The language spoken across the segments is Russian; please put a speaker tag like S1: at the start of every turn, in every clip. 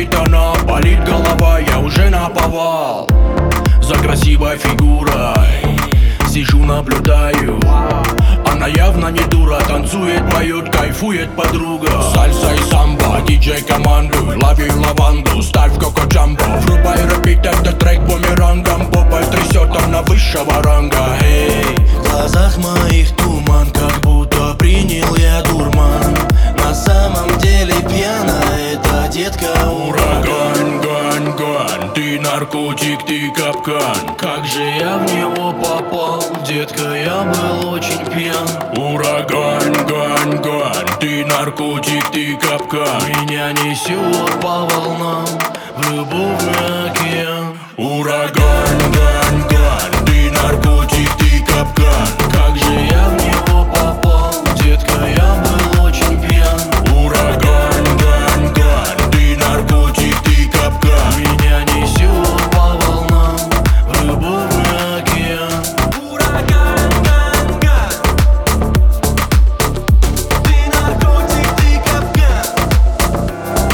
S1: болит она, болит голова, я уже наповал. За красивой фигурой сижу, наблюдаю. Она явно не дура, танцует, поет, кайфует подруга. Сальса и самбо, диджей командуй, лови лаванду, ставь в коко джамбо. Врубай репит, этот трек бумерангом, попой трясет она высшего ранга. Эй,
S2: В глазах моих туман, как будто принял я дурман. На самом деле пьяна эта детка ураган.
S1: Гань, гань, ты наркотик, ты капкан.
S2: Как же я в него попал, детка, я был очень пьян.
S1: Ураган, гань, гань, ты наркотик, ты капкан.
S2: Меня несет по волнам в любовный океан.
S1: Ураган, гань, гань, ты наркотик, ты капкан.
S2: Как же я в него попал, детка, я был очень пьян.
S1: Ураган, гань, гань, ты наркотик, ты капкан.
S2: Меня несет по волнам в любовный океан. Ураган, ган, ган. Ты наркотик, ты капкан.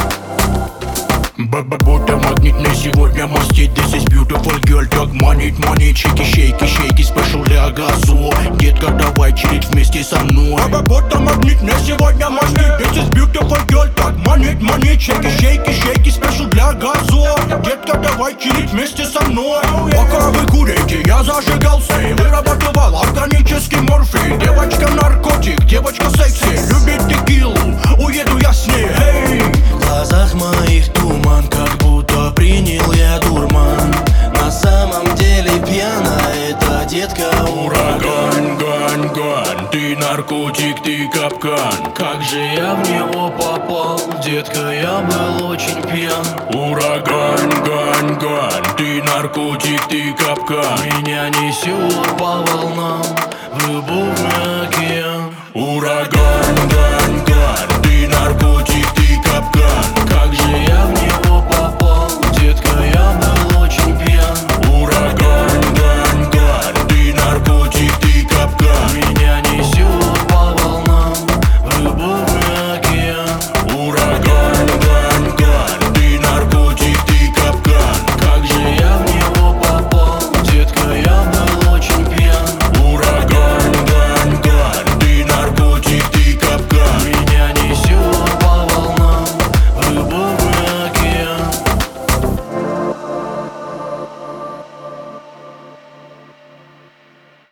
S1: Будто магнитный сегодня мастит. This is beautiful girl, так манит, манит. Шейки, шейки, шейки, спешу для газу. Детка, давай чилить вместе со мной. Будто магнитный сегодня мастит. This is beautiful girl, так манит, манит. Шейки, шейки, шейки, спешу для газу. Детка, давай чилить вместе со мной. Пока вы курите, я зажигался и вырабатывал органический морфин. Девочка наркотик, девочка секси, любит текилу, уеду я с ней. Эй!
S2: В глазах моих туман, как будто принял я дурман. На самом деле пьяна эта детка ураган.
S1: Гань, гань, гань, ты наркотик, ты капкан.
S2: Как же я в него попал, детка, я был очень пьян.
S1: Ураган, гань, гань, ты наркотик, ты капкан.
S2: Меня несет по волнам в любовный океан.
S1: Ураган, гань, гань, ты наркотик,